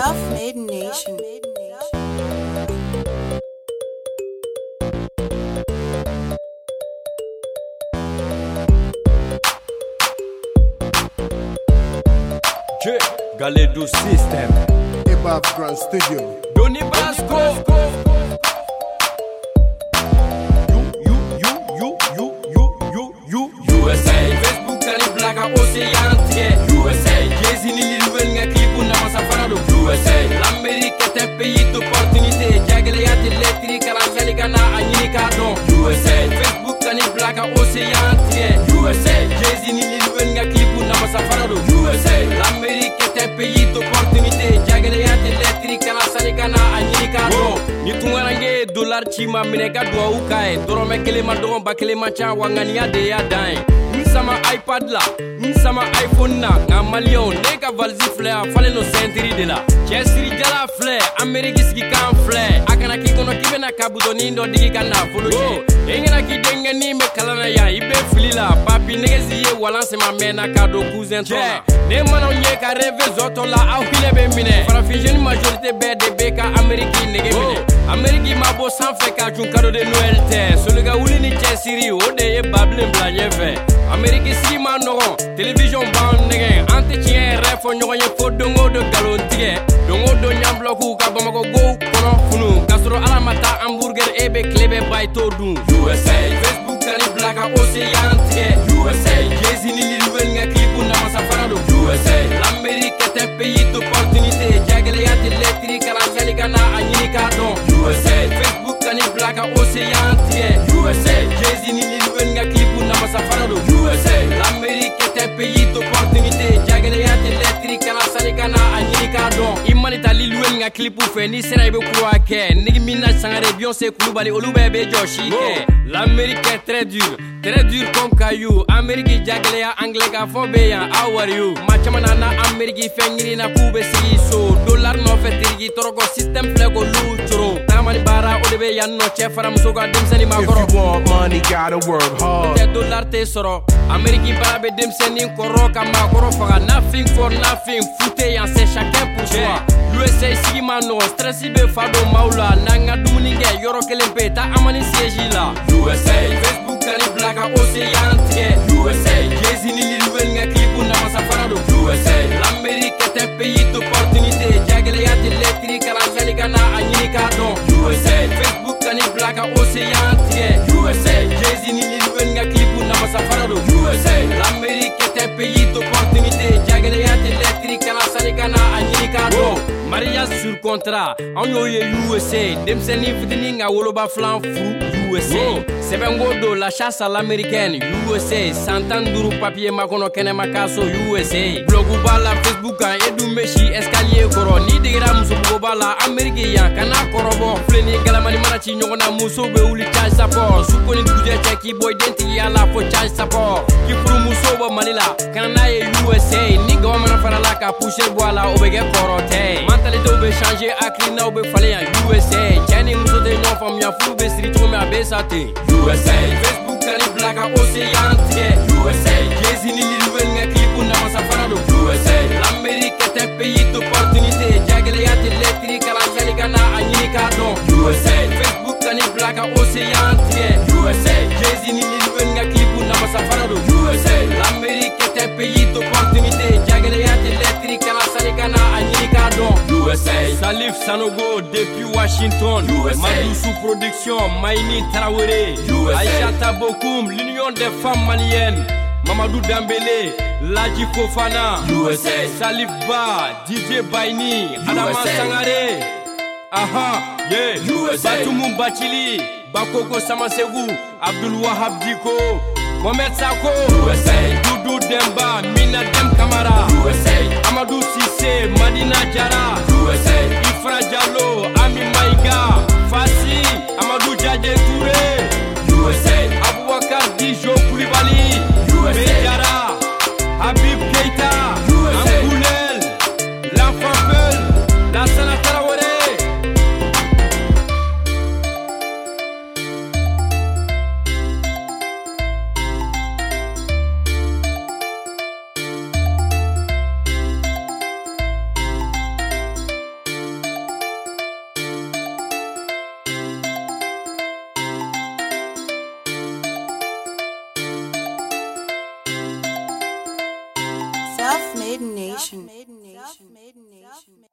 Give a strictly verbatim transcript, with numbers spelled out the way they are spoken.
Self-Made Nation. J. Galedo System. Hip-Hop Grand Studio. Donny Brasco. You, you, you, you, you, you, you, you, U S A. Facebook kani blaga ocean tiye. U S A. Jay-Z ni liluel nga klipu na masafara do U S A. L'Amérique est un pays d'opportunité. Jagale ya tiletri kala seligana anyini kado. U S A. Facebook kani blaga ocean tiye. U S A. Jay-Z ni liluel nga klipu na masafara do U S A. L'Amérique est un pays d'opportunité. Jagale ya tiletri kala seligana anyini kado. Ni tungarange dollar chima mineka dua ukae. Dorome kelema doron ba kelema cha wangania de ya dain. Nsama iPad la, nsama iPhone na. Nga malion neka valzi flare fale no sentiri de la. Chesiri jala flare, Ameriki siki kan flare. Akana ki kono kibe na kabudoni ndo digi kana follow she. Engena ki denga ni me kalana ya ibe filila. Papi negezi ye walanse ma mena kado cousin tola. Ne mano nye ka reve zoto la au hile be mine. Farafijeni majorité be de beka Ameriki nege mine. Ameriki mabo sanfe ka junkado de Noël te. Soluga uli ni chesiri ode ye bablin blanye fe. Ameriki sigi ma nogon, télévision ban nege. Entretien refo nyogo ye fo dongo do galon tige. Dongo do nyambloku ka bamako go kono funu. Kasoro alamata hamburger ebe klebe bay to dun. U S A, Facebook kani blaga ocean tige. U S A, Jay-Z ni liluel nga klipu na masafara do U S A. L'Amérique est un pays d'opportunité. Jagale ya tiletri kala seligana anyini kado. U S A, Facebook kani blaga ocean tige. U S A, Jay-Z ni liluel nga klipu na masafara do U S A. L'Amérique est un pays d'opportunité. Jagale ya tiletri kala seligana anyini kado. Imanita liluel nga klipu fe ni sena ibe kuwa ke. Nigi mina sangare Beyoncé kulubali olube be joshi ke. L'Amérique est très dur, très dur comme caillou. Amérique jagale ya anglais ka fo be ya how are you? Machamana na Amérique fengiri na kube si so. Dollar no fe tirigi toroko system flego lu churo. Tamani bara odebe ya no che faram soga demseni magoro. If you want money, gotta work hard. Te dollar te soro. Amérique bara be demseni koro ka magoro faga. Nothing for nothing, fute ya c'est chacun pour soi. U S A sigi mano, stressi be fado maula. Nanga dumuninge yoro kelempe ta amani siège la. U S A, Facebook kani blaga ocean tige. U S A, Jay-Z ni liluel nga klipu na masafara do U S A. L'Amérique est un pays d'opportunité. Jagale ya tiletri kala seligana anyini kado. U S A, Facebook kani blaga ocean tige. U S A, Jay-Z ni liluel nga klipu na masafara do U S A. L'Amérique est un pays d'opportunité. Jagale ya tiletri kala seligana anyini kado. Mariage sur contrat, on yoye U S A. Demseni fitini nga woloba flan fou U S A. Sebengo do la chasse à l'américaine U S A. Santanduru papier makono kene makaso U S A. Blogu bala Facebook an edu meshi escalier koro. Ni digira muso bugo bala Amerike ya kana korobo. Fleni galamani marachi nyogona muso be uli charge support. Sukoni duje cheki boy denti ya la fo charge support. Kifuru muso bo malila kana ye U S A. Ni gomana farala ka pusher boala obege korote. Mentalité obe changer aklina obe fale ya U S A. Jani muso de nyon fam ya fulu be siri chome abesate. U S A, Facebook kani blaga ocean tige. U S A, Jay-Z ni liluel nga klipu na masafara do U S A. L'Amérique est un pays d'opportunité. Jagale ya tiletri kala seligana anyini kado. U S A, Facebook kani blaga ocean tige. U S A, Jay-Z ni liluel nga klipu na masafara do U S A. L'Amérique est un pays d'opportunité. Jagale ya tiletri kala seligana anyini kado. U S A, Salif Sanogo depuis Washington. U S A, Madou sous production, Maïni Traoré. U S A, Aïchata Bokoum, l'Union des femmes maliennes. Mamadou Dambélé, Ladji Fofana. U S A, Salif Ba, D J Baini, Adama Sangare. Aha, yeah. U S A, Batoumou Bachili, Bakoko Samasegou, Abdul Wahab Diko, Mohamed Sako. U S A, Doudou Demba, Mina Dem Kamara. U S A, Amadou Sissé, Madina Jara. U S A, Ifra Diallo, Ami Maïga, Fassi, Amadou Djadje Touré. U S A, Aboubakar Dijo Koulibaly. U S A, Bejara, Habib Keita, Angoulel, l'enfant Peul, Lassana Traoré. nation.